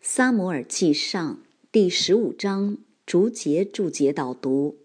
撒母耳记上第15章逐节注解导读。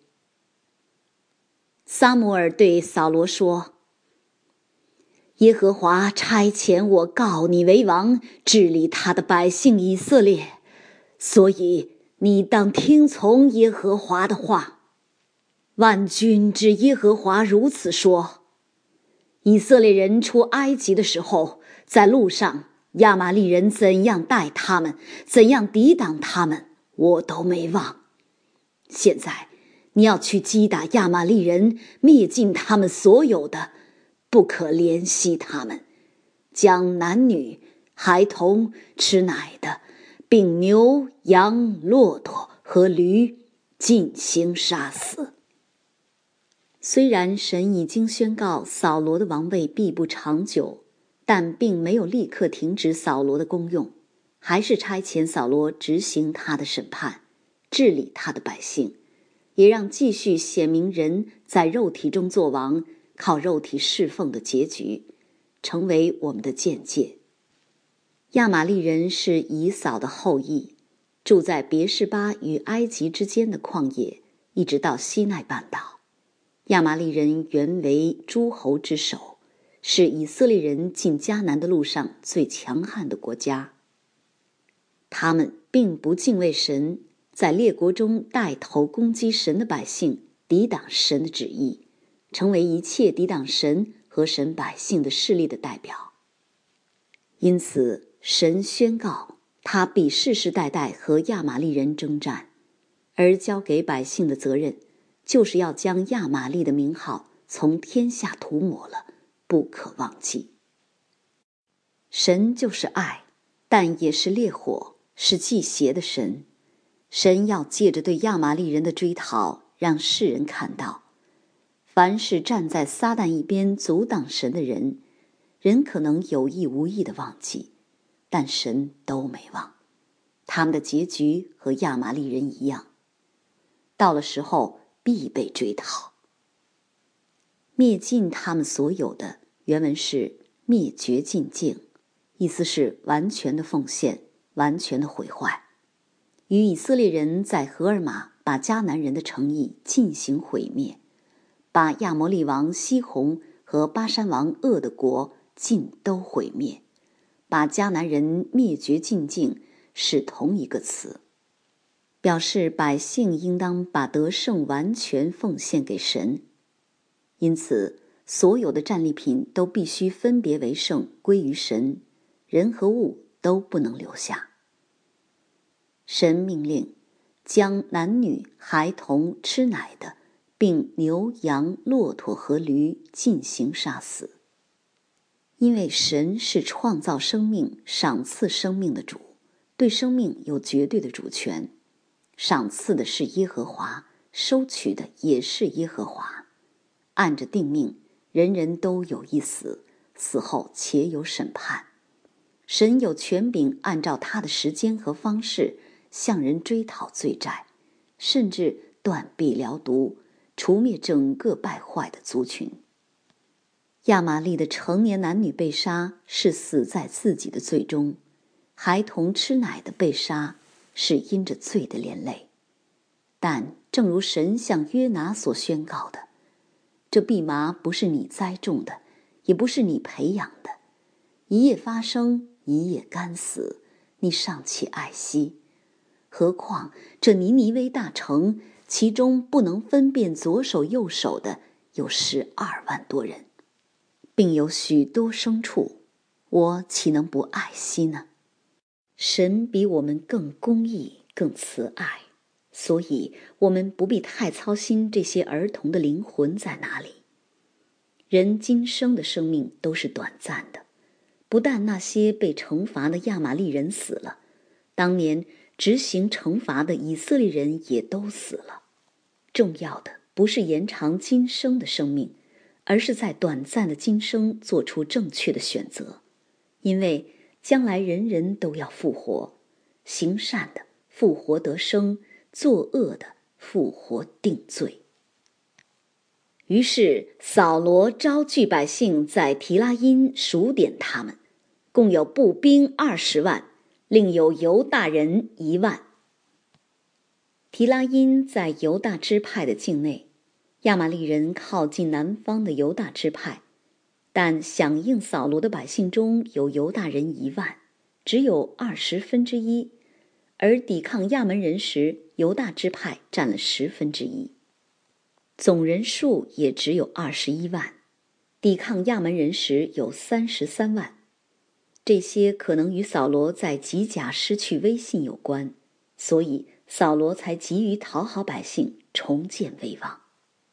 撒母耳对扫罗说：耶和华差遣我告你为王，治理他的百姓以色列，所以你当听从耶和华的话。万军之耶和华如此说：以色列人出埃及的时候，在路上亚玛力人怎样待他们，怎样抵挡他们，我都没忘。现在你要去击打亚玛力人，灭尽他们所有的，不可怜惜他们，将男女、孩童、吃奶的，并牛、羊、骆驼和驴尽行杀死。虽然神已经宣告扫罗的王位必不长久，但并没有立刻停止扫罗的功用，还是差遣扫罗执行他的审判，治理他的百姓，也让继续显明人在肉体中作王，靠肉体侍奉的结局，成为我们的见解。亚玛力人是以扫的后裔，住在别是巴与埃及之间的旷野，一直到西奈半岛。亚玛力人原为诸侯之首，是以色列人进迦南的路上最强悍的国家。他们并不敬畏神，在列国中带头攻击神的百姓，抵挡神的旨意，成为一切抵挡神和神百姓的势力的代表。因此神宣告他必世世代代和亚玛力人征战，而交给百姓的责任就是要将亚玛力的名号从天下涂抹了，不可忘记。神就是爱，但也是烈火，是忌邪的神。神要借着对亚玛力人的追讨，让世人看到，凡是站在撒旦一边阻挡神的人，人可能有意无意地忘记，但神都没忘。他们的结局和亚玛力人一样，到了时候必被追讨。灭尽他们所有的，原文是灭绝尽净，意思是完全的奉献，完全的毁坏。与以色列人在荷尔玛把迦南人的城邑进行毁灭，把亚摩利王西宏和巴珊王噩的国尽都毁灭，把迦南人灭绝尽净，是同一个词，表示百姓应当把得胜完全奉献给神。因此所有的战利品都必须分别为圣，归于神，人和物都不能留下。神命令将男女、孩童、吃奶的，并牛、羊、骆驼和驴尽行杀死。因为神是创造生命、赏赐生命的主，对生命有绝对的主权，赏赐的是耶和华，收取的也是耶和华。按着定命，人人都有一死，死后且有审判。神有权柄按照他的时间和方式向人追讨罪债，甚至断臂疗毒，除灭整个败坏的族群。亚玛力的成年男女被杀，是死在自己的罪中；孩童吃奶的被杀，是因着罪的连累。但正如神向约拿所宣告的，这蓖麻不是你栽种的，也不是你培养的，一夜发生，一夜干死，你尚且爱惜。何况这尼尼微大城，其中不能分辨左手右手的有12万多人，并有许多牲畜，我岂能不爱惜呢？神比我们更公义，更慈爱，所以我们不必太操心这些儿童的灵魂在哪里。人今生的生命都是短暂的，不但那些被惩罚的亚玛力人死了，当年执行惩罚的以色列人也都死了。重要的不是延长今生的生命，而是在短暂的今生做出正确的选择，因为将来人人都要复活，行善的复活得生，作恶的复活定罪。于是扫罗招聚百姓在提拉因数点他们，共有步兵20万， 另有犹大人10000。提拉因在犹大支派的境内，亚玛力人靠近南方的犹大支派，但响应扫罗的百姓中有犹大人10000，只有1/20，而抵抗亚门人时，犹大支派占了1/10，总人数也只有21万，抵抗亚门人时有33万。这些可能与扫罗在吉甲失去威信有关，所以扫罗才急于讨好百姓，重建威望。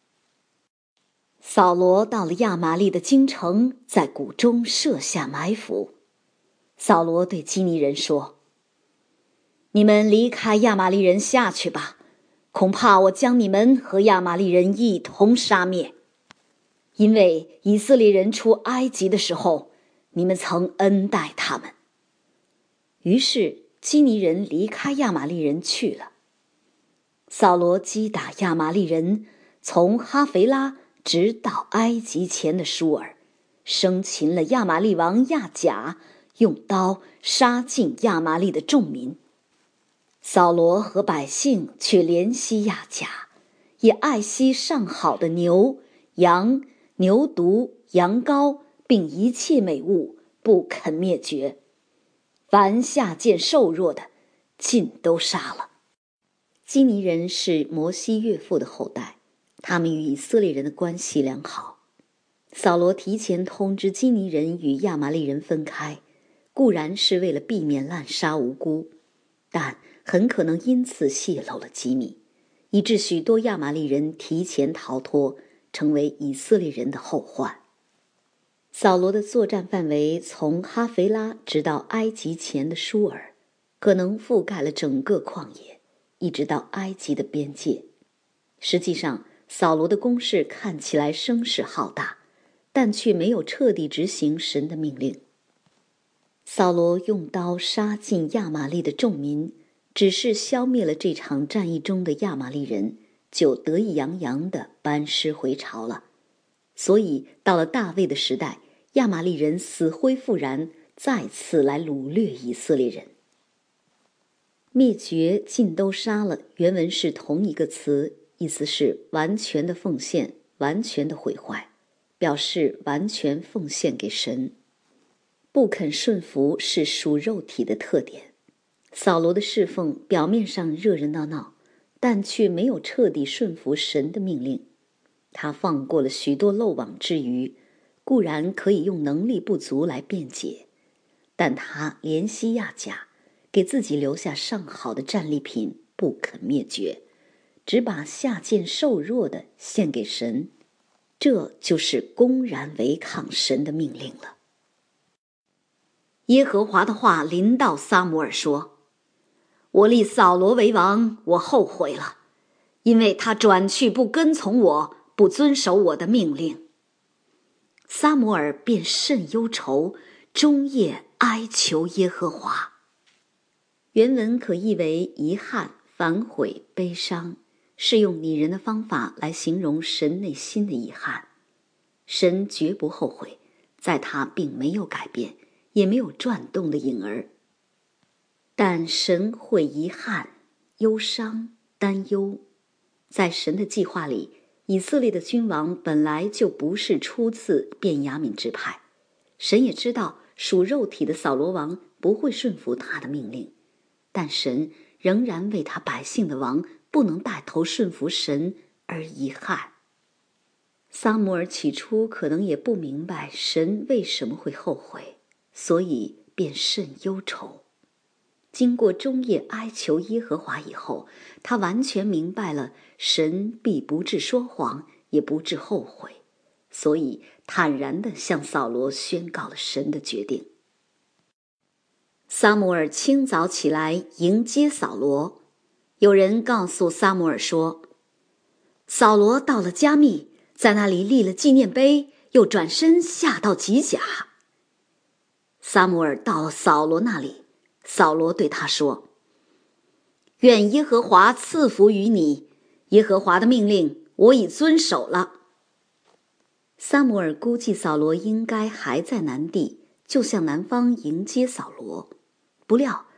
扫罗到了亚玛力的京城，在谷中设下埋伏。扫罗对基尼人说：你们离开亚玛力人下去吧，恐怕我将你们和亚玛力人一同杀灭。因为以色列人出埃及的时候，你们曾恩待他们。于是基尼人离开亚玛力人去了。扫罗击打亚玛力人，从哈肥拉直到埃及前的舒尔，生擒了亚玛力王亚甲，用刀杀尽亚玛力的众民。扫罗和百姓却怜惜亚甲，也爱惜上好的牛、羊、牛犊、羊羔，并一切美物，不肯灭绝。凡下贱瘦弱的，尽都杀了。基尼人是摩西岳父的后代，他们与以色列人的关系良好。扫罗提前通知基尼人与亚玛力人分开，固然是为了避免滥杀无辜，但很可能因此泄露了机密，以致许多亚玛力人提前逃脱，成为以色列人的后患。扫罗的作战范围从哈肥拉直到埃及前的舒尔，可能覆盖了整个旷野，一直到埃及的边界。实际上，扫罗的攻势看起来声势浩大，但却没有彻底执行神的命令。扫罗用刀杀尽亚玛力的众民，只是消灭了这场战役中的亚玛力人，就得意洋洋地班师回朝了。所以到了大卫的时代，亚玛力人死灰复燃，再次来掳掠以色列人。灭绝尽都杀了，原文是同一个词，意思是完全的奉献，完全的毁坏，表示完全奉献给神。不肯顺服是属肉体的特点。扫罗的侍奉表面上热热闹闹，但却没有彻底顺服神的命令。他放过了许多漏网之鱼，固然可以用能力不足来辩解，但他怜惜亚甲，给自己留下上好的战利品，不肯灭绝，只把下贱瘦弱的献给神，这就是公然违抗神的命令了。耶和华的话临到撒母耳说：我立扫罗为王，我后悔了，因为他转去不跟从我，不遵守我的命令。撒母耳便甚忧愁，终夜哀求耶和华。原文可译为遗憾、反悔、悲伤，是用拟人的方法来形容神内心的遗憾。神绝不后悔，在他并没有改变，也没有转动的影儿。但神会遗憾、忧伤、担忧。在神的计划里，以色列的君王本来就不是出自便雅悯支派，神也知道属肉体的扫罗王不会顺服他的命令，但神仍然为他百姓的王不能带头顺服神而遗憾。撒母耳起初可能也不明白神为什么会后悔，所以便甚忧愁。经过终夜哀求耶和华以后，他完全明白了神必不致说谎，也不致后悔，所以坦然地向扫罗宣告了神的决定。撒母耳清早起来迎接扫罗，有人告诉撒母耳说，扫罗到了加密，在那里立了纪念碑，又转身下到吉甲。撒母耳到了扫罗那里，扫罗对他说，愿耶和华赐福于你，耶和华的命令我已遵守了。撒母耳估计扫罗应该还在南地，就向南方迎接扫罗，不料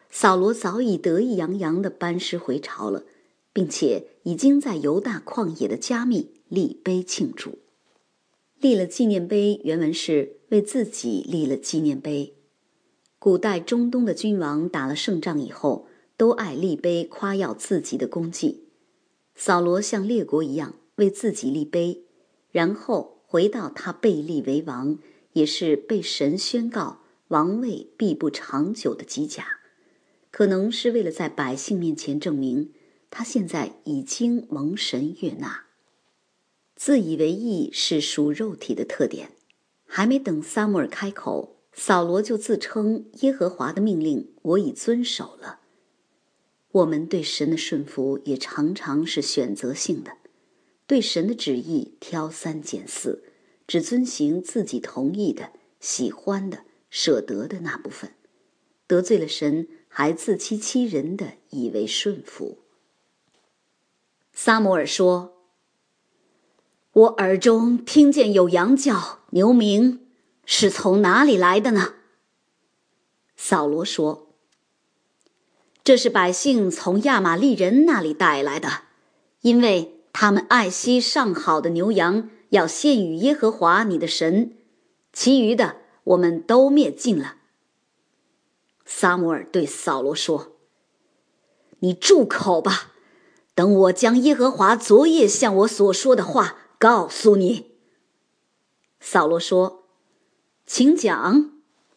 扫罗早已得意洋洋地班师回朝了，并且已经在犹大旷野的加密立碑庆祝。立了纪念碑，原文是为自己立了纪念碑。古代中东的君王打了胜仗以后，都爱立碑夸耀自己的功绩。扫罗像列国一样为自己立碑，然后回到他被立为王，也是被神宣告王位必不长久的机甲，可能是为了在百姓面前证明他现在已经蒙神悦纳。自以为义是属肉体的特点，还没等撒母耳开口，扫罗就自称耶和华的命令我已遵守了。我们对神的顺服也常常是选择性的，对神的旨意挑三拣四，只遵行自己同意的、喜欢的、舍得的那部分，得罪了神还自欺欺人的以为顺服。撒母耳说，我耳中听见有羊叫牛鸣，是从哪里来的呢？扫罗说，这是百姓从亚玛利人那里带来的，因为他们爱惜上好的牛羊，要献与耶和华你的神，其余的我们都灭尽了。撒母耳对扫罗说，你住口吧，等我将耶和华昨夜向我所说的话告诉你。扫罗说，请讲。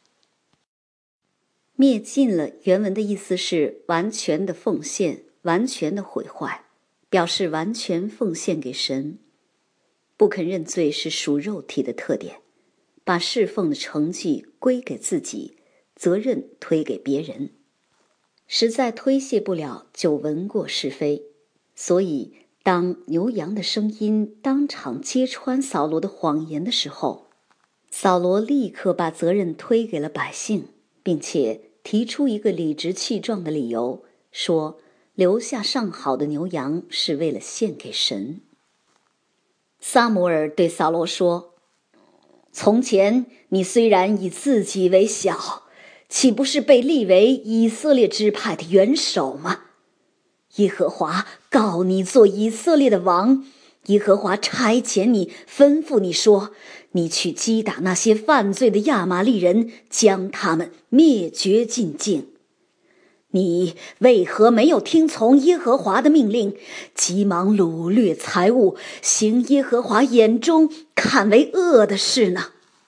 灭尽了原文的意思是完全的奉献，完全的毁坏，表示完全奉献给神。不肯认罪是属肉体的特点，把侍奉的成绩归给自己，责任推给别人，实在推卸不了就闻过是非。所以当牛羊的声音当场揭穿扫罗的谎言的时候，扫罗立刻把责任推给了百姓，并且提出一个理直气壮的理由，说留下上好的牛羊是为了献给神。撒母耳对扫罗说，从前你虽然以自己为小，岂不是被立为以色列支派的元首吗？耶和华告你做以色列的王，耶和华差遣你，吩咐你说，你去击打那些犯罪的亚玛利人，将他们灭绝尽尽。你为何没有听从耶和华的命令，急忙掳掠财物，行耶和华眼中看为恶的事呢？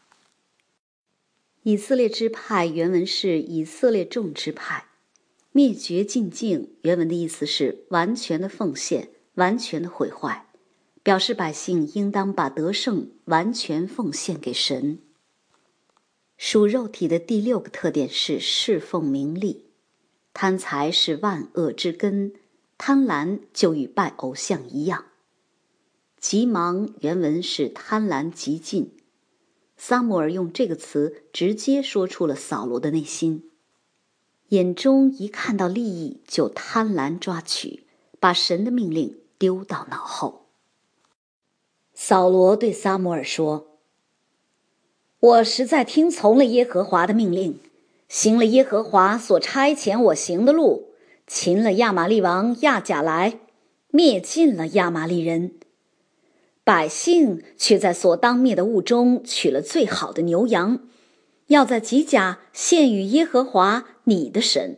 以色列支派原文是以色列众支派，灭绝尽尽原文的意思是完全的奉献，完全的毁坏，表示百姓应当把得胜完全奉献给神。属肉体的第六个特点是侍奉名利，贪财是万恶之根，贪婪就与拜偶像一样。急忙原文是贪婪极尽，撒母耳用这个词直接说出了扫罗的内心，眼中一看到利益就贪婪抓取，把神的命令丢到脑后。扫罗对撒母耳说，我实在听从了耶和华的命令，行了耶和华所差遣我行的路，擒了亚玛利王亚甲来，灭尽了亚玛利人。百姓却在所当灭的物中取了最好的牛羊，要在吉甲献与耶和华你的神。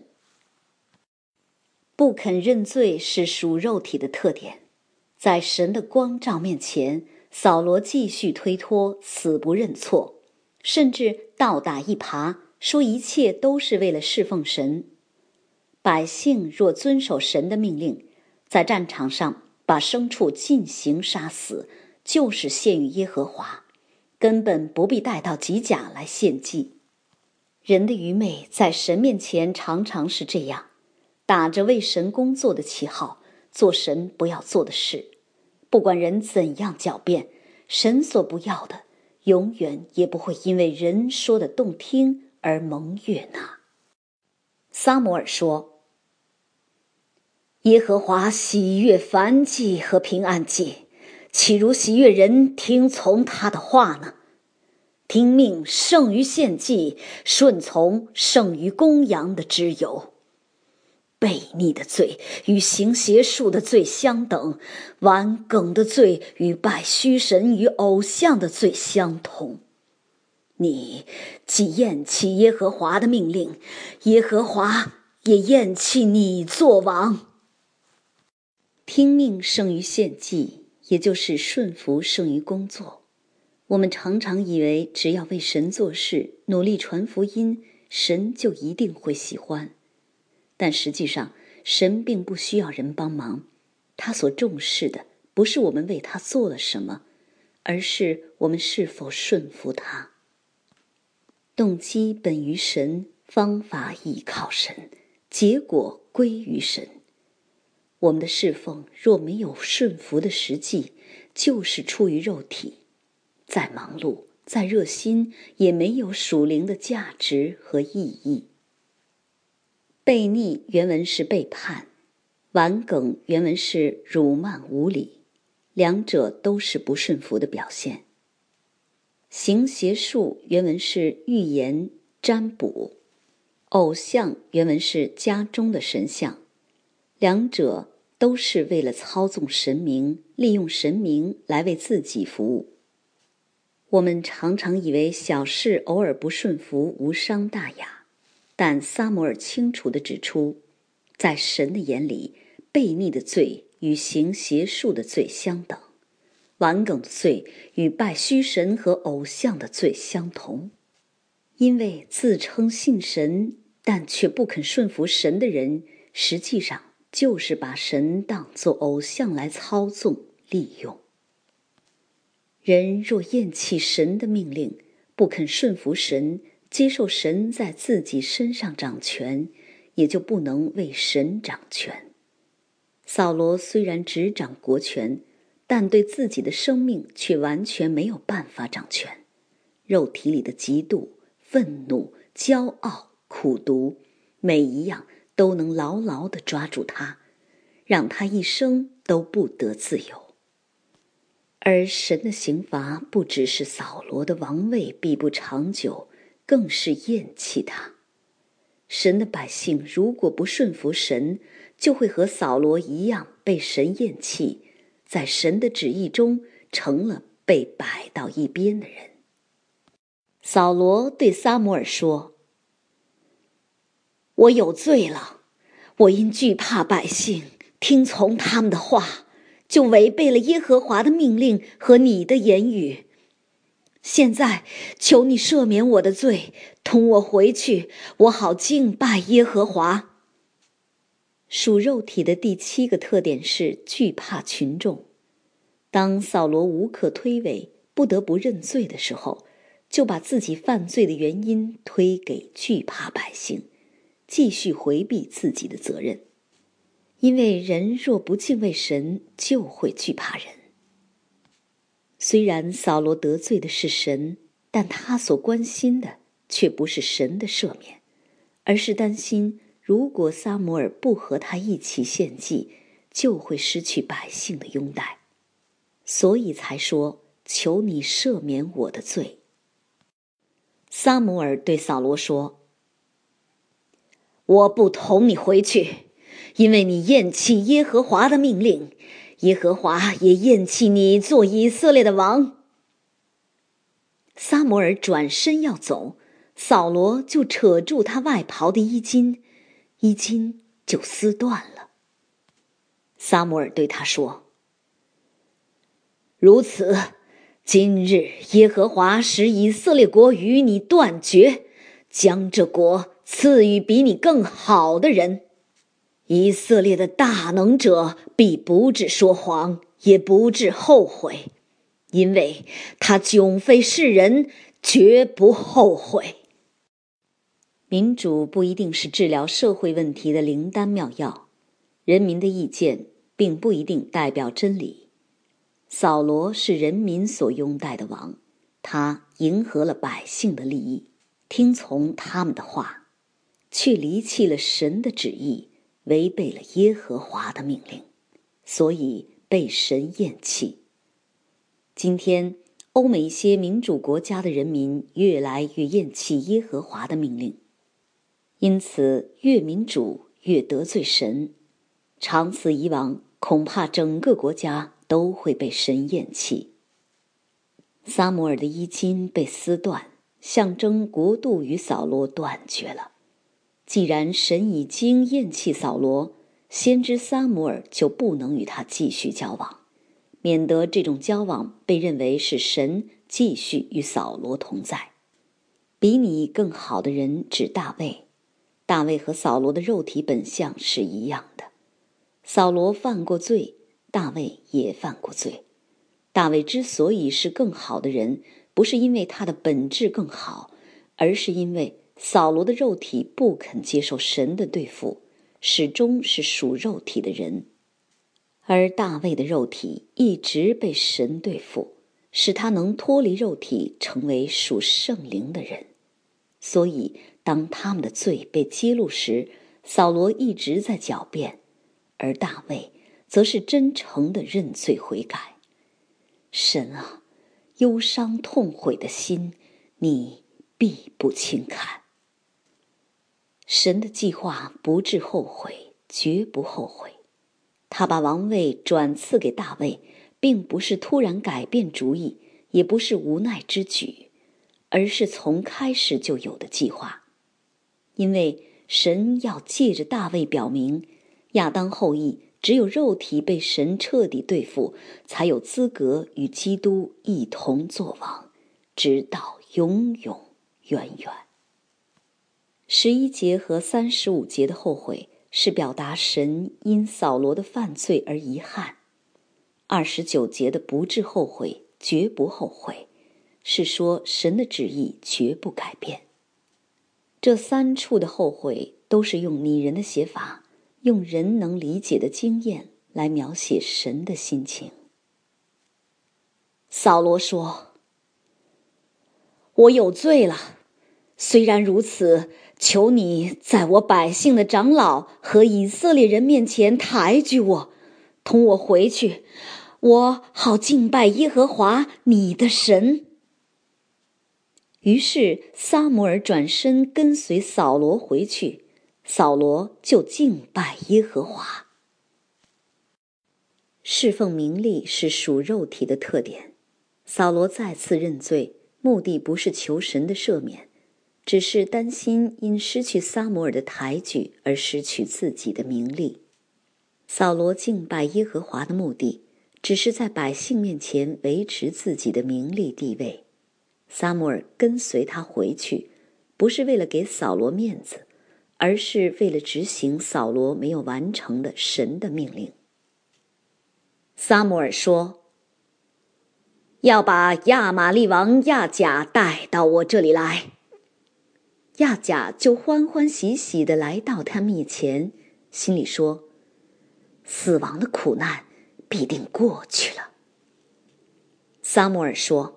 不肯认罪是属肉体的特点，在神的光照面前，扫罗继续推脱，死不认错，甚至倒打一耙，说一切都是为了侍奉神。百姓若遵守神的命令，在战场上把牲畜尽行杀死，就是献与耶和华，根本不必带到吉甲来献祭。人的愚昧在神面前常常是这样，打着为神工作的旗号，做神不要做的事。不管人怎样狡辩，神所不要的，永远也不会因为人说的动听而蒙悦纳。撒母耳说，耶和华喜悦燔祭和平安祭，岂如喜悦人听从他的话呢？听命胜于献祭，顺从胜于公羊的脂油。 悖逆的罪与行邪术的罪相等，顽梗的罪与拜虚神与偶像的罪相同。你既厌弃耶和华的命令，耶和华也厌弃你做王。听命胜于献祭，也就是顺服胜于工作。我们常常以为只要为神做事，努力传福音，神就一定会喜欢。但实际上，神并不需要人帮忙，他所重视的不是我们为他做了什么，而是我们是否顺服他。动机本于神，方法倚靠神，结果归于神。我们的侍奉若没有顺服的实际，就是出于肉体，再忙碌再热心，也没有属灵的价值和意义。悖逆原文是背叛，顽梗原文是辱慢无礼，两者都是不顺服的表现。行邪术原文是预言占卜，偶像原文是家中的神像，两者都是为了操纵神明，利用神明来为自己服务。我们常常以为小事偶尔不顺服无伤大雅，但撒母耳清楚地指出，在神的眼里，悖逆的罪与行邪术的罪相等，顽梗的罪与拜虚神和偶像的罪相同。因为自称信神，但却不肯顺服神的人，实际上就是把神当作偶像来操纵利用。人若厌弃神的命令，不肯顺服神，接受神在自己身上掌权，也就不能为神掌权。扫罗虽然执掌国权，但对自己的生命却完全没有办法掌权。肉体里的嫉妒、愤怒、骄傲、苦毒，每一样都能牢牢地抓住他，让他一生都不得自由。而神的刑罚不只是扫罗的王位必不长久，更是厌弃他。神的百姓如果不顺服神，就会和扫罗一样被神厌弃，在神的旨意中成了被摆到一边的人。扫罗对撒母耳说：我有罪了，我因惧怕百姓，听从他们的话，就违背了耶和华的命令和你的言语。现在求你赦免我的罪，同我回去，我好敬拜耶和华。属肉体的第7个特点是惧怕群众。当扫罗无可推诿，不得不认罪的时候，就把自己犯罪的原因推给惧怕百姓，继续回避自己的责任。因为人若不敬畏神，就会惧怕人。虽然扫罗得罪的是神，但他所关心的却不是神的赦免，而是担心如果撒母耳不和他一起献祭，就会失去百姓的拥戴，所以才说求你赦免我的罪。撒母耳对扫罗说：我不同你回去，因为你厌弃耶和华的命令，耶和华也厌弃你做以色列的王。撒母耳转身要走，扫罗就扯住他外袍的衣襟，衣襟就撕断了。撒母耳对他说：如此，今日耶和华使以色列国与你断绝，将这国赐予比你更好的人。以色列的大能者必不致说谎，也不致后悔，因为他迥非世人，绝不后悔。民主不一定是治疗社会问题的灵丹妙药，人民的意见并不一定代表真理。扫罗是人民所拥戴的王，他迎合了百姓的利益，听从他们的话，却离弃了神的旨意，违背了耶和华的命令，所以被神厌弃。今天欧美一些民主国家的人民越来越厌弃耶和华的命令，因此越民主越得罪神。长此以往，恐怕整个国家都会被神厌弃。撒母耳的衣襟被撕断，象征国度与扫罗断绝了。既然神已经厌弃扫罗，先知撒母耳就不能与他继续交往，免得这种交往被认为是神继续与扫罗同在。比你更好的人指大卫，大卫和扫罗的肉体本相是一样的。扫罗犯过罪，大卫也犯过罪。大卫之所以是更好的人，不是因为他的本质更好，而是因为扫罗的肉体不肯接受神的对付，始终是属肉体的人。而大卫的肉体一直被神对付，使他能脱离肉体，成为属圣灵的人。所以当他们的罪被揭露时，扫罗一直在狡辩，而大卫则是真诚地认罪悔改。神啊，忧伤痛悔的心，你必不轻看。神的计划不致后悔，绝不后悔。他把王位转赐给大卫，并不是突然改变主意，也不是无奈之举，而是从开始就有的计划。因为神要借着大卫表明，亚当后裔只有肉体被神彻底对付，才有资格与基督一同作王，直到永永远远。11节和35节的后悔是表达神因扫罗的犯罪而遗憾。29节的不致后悔，绝不后悔，是说神的旨意绝不改变。这3处的后悔都是用拟人的写法，用人能理解的经验来描写神的心情。扫罗说：我有罪了，虽然如此，求你在我百姓的长老和以色列人面前抬举我，同我回去，我好敬拜耶和华你的神。于是撒母耳转身跟随扫罗回去，扫罗就敬拜耶和华。侍奉名利是属肉体的特点。扫罗再次认罪，目的不是求神的赦免，只是担心因失去撒母耳的抬举而失去自己的名利。扫罗敬拜耶和华的目的，只是在百姓面前维持自己的名利地位。撒母耳跟随他回去，不是为了给扫罗面子，而是为了执行扫罗没有完成的神的命令。撒母耳说：要把亚玛利王亚甲带到我这里来。亚甲就欢欢喜喜地来到他面前，心里说：死亡的苦难必定过去了。撒母耳说：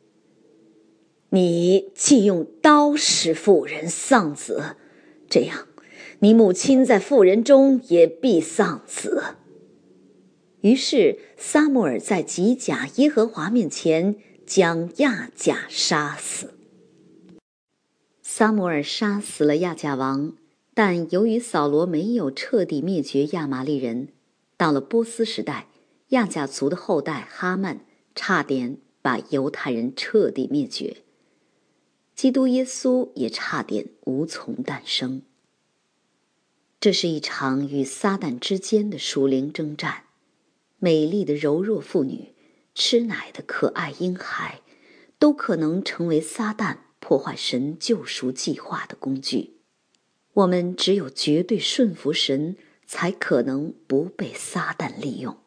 你既用刀使妇人丧子，这样你母亲在妇人中也必丧子。于是撒母耳在吉甲耶和华面前将亚甲杀死。撒母耳杀死了亚甲王，但由于扫罗没有彻底灭绝亚玛利人，到了波斯时代，亚甲族的后代哈曼差点把犹太人彻底灭绝，基督耶稣也差点无从诞生。这是一场与撒旦之间的属灵征战。美丽的柔弱妇女，吃奶的可爱婴孩，都可能成为撒旦破坏神救赎计划的工具。我们只有绝对顺服神，才可能不被撒旦利用。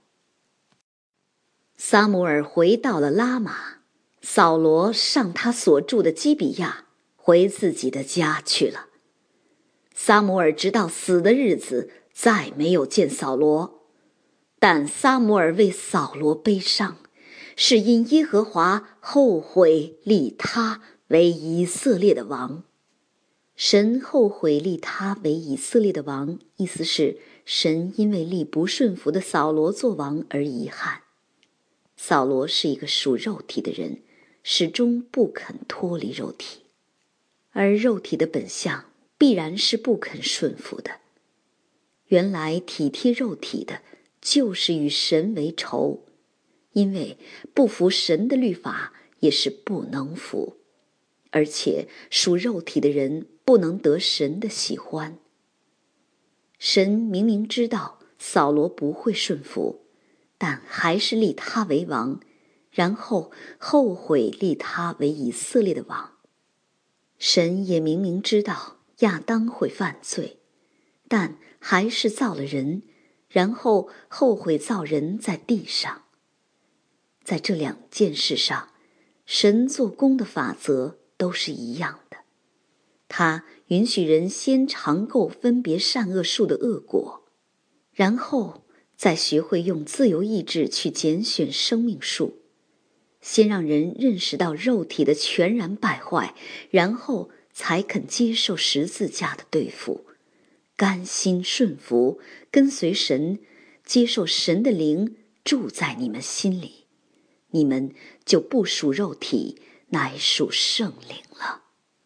撒母耳回到了拉玛，扫罗上他所住的基比亚，回自己的家去了。撒母耳直到死的日子再没有见扫罗，但撒母耳为扫罗悲伤，是因耶和华后悔立他为以色列的王。神后悔立他为以色列的王，意思是神因为立不顺服的扫罗做王而遗憾。扫罗是一个属肉体的人，始终不肯脱离肉体，而肉体的本相必然是不肯顺服的。 原来体贴肉体的，就是与神为仇，因为不服神的律法，也是不能服，而且属肉体的人不能得神的喜欢。神明明知道扫罗不会顺服，但还是立他为王，然后后悔立他为以色列的王。神也明明知道亚当会犯罪，但还是造了人，然后后悔造人在地上。在这两件事上，神做工的法则都是一样的。他允许人先尝够分别善恶树的恶果，然后再学会用自由意志去拣选生命树。先让人认识到肉体的全然败坏，然后才肯接受十字架的对付，甘心顺服，跟随神，接受神的灵住在你们心里，你们就不属肉体，乃属圣灵了。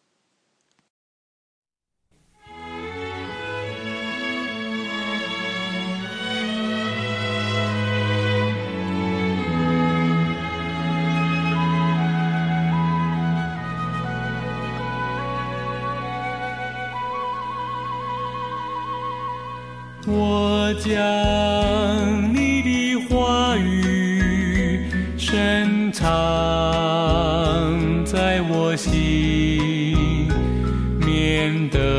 我将你的话语深藏在我心，免得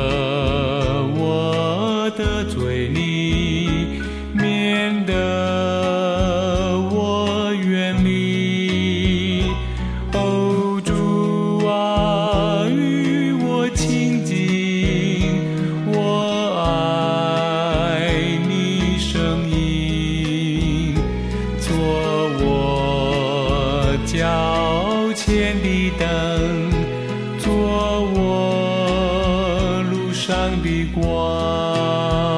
我的罪里，免得我远离。哦，主啊，与我亲近，我爱你声音，做我脚前的灯，做我路上的光。